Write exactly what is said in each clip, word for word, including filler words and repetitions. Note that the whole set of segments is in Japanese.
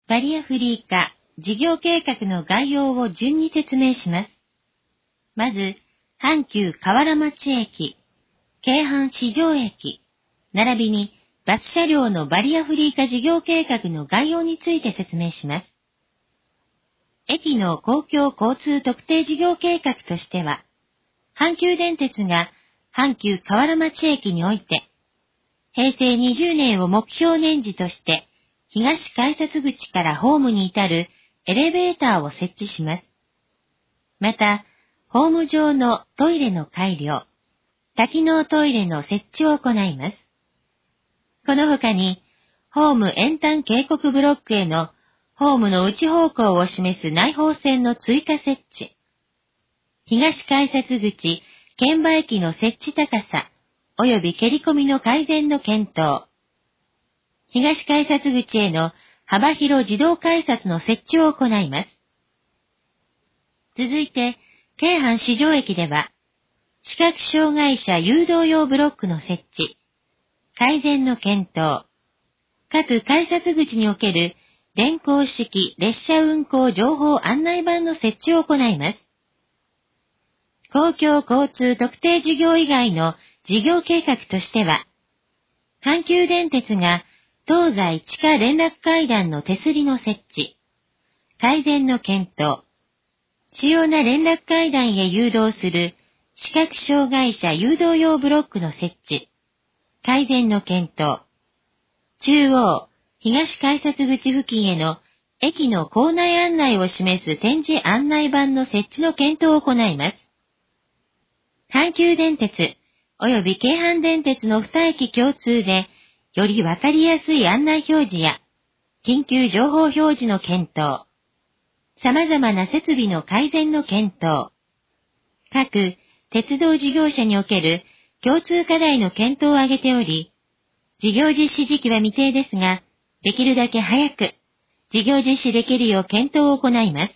バリアフリー化事業計画の概要を順に説明します。まず、阪急河原町駅、京阪四条駅、並びにバス車両のバリアフリー化事業計画の概要について説明します。駅の公共交通特定事業計画としては、阪急電鉄が阪急河原町駅において、へいせいにじゅうねんを目標年次として、東改札口からホームに至るエレベーターを設置します。また、ホーム上のトイレの改良、多機能トイレの設置を行います。この他に、ホーム沿端警告ブロックへのホームの内方向を示す内包線の追加設置、東改札口、券売機の設置高さ、及び蹴り込みの改善の検討、東改札口への幅広自動改札の設置を行います。続いて、京阪四条駅では、視覚障害者誘導用ブロックの設置、改善の検討、各改札口における電光式列車運行情報案内板の設置を行います。公共交通特定事業以外の事業計画としては、阪急電鉄が東西地下連絡階段の手すりの設置、改善の検討、主要な連絡階段へ誘導する視覚障害者誘導用ブロックの設置、改善の検討、中央、東改札口付近への駅の構内案内を示す展示案内板の設置の検討を行います。阪急電鉄及び京阪電鉄のに駅共通で、よりわかりやすい案内表示や緊急情報表示の検討、様々な設備の改善の検討、各鉄道事業者における共通課題の検討を挙げており、事業実施時期は未定ですが、できるだけ早く事業実施できるよう検討を行います。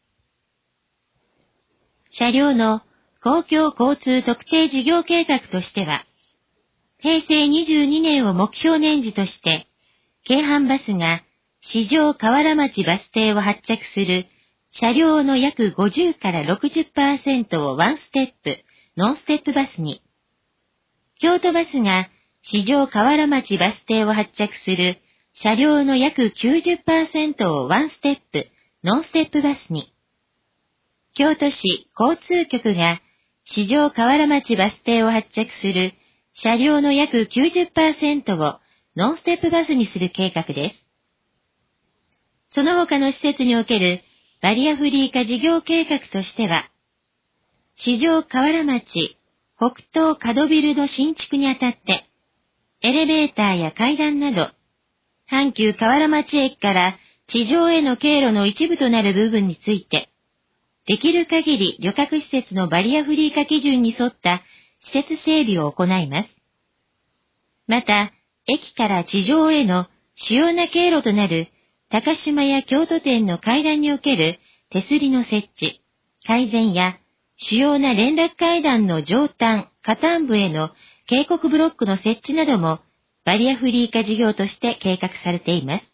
車両の公共交通特定事業計画としては、へいせいにじゅうにねんを目標年次として、京阪バスが四条河原町バス停を発着する車両の約ごじゅうからろくじゅっパーセントをワンステップ、ノンステップバスに、京都バスが四条河原町バス停を発着する車両の約 きゅうじゅっパーセント をワンステップ、ノンステップバスに、京都市交通局が四条河原町バス停を発着する車両の約 きゅうじゅっパーセント をノンステップバスにする計画です。その他の施設におけるバリアフリー化事業計画としては、四条河原町北東角ビルの新築にあたって、エレベーターや階段など、阪急河原町駅から地上への経路の一部となる部分について、できる限り旅客施設のバリアフリー化基準に沿った施設整備を行います。また、駅から地上への主要な経路となる高島屋京都店の階段における手すりの設置、改善や主要な連絡階段の上端、下端部への警告ブロックの設置などもバリアフリー化事業として計画されています。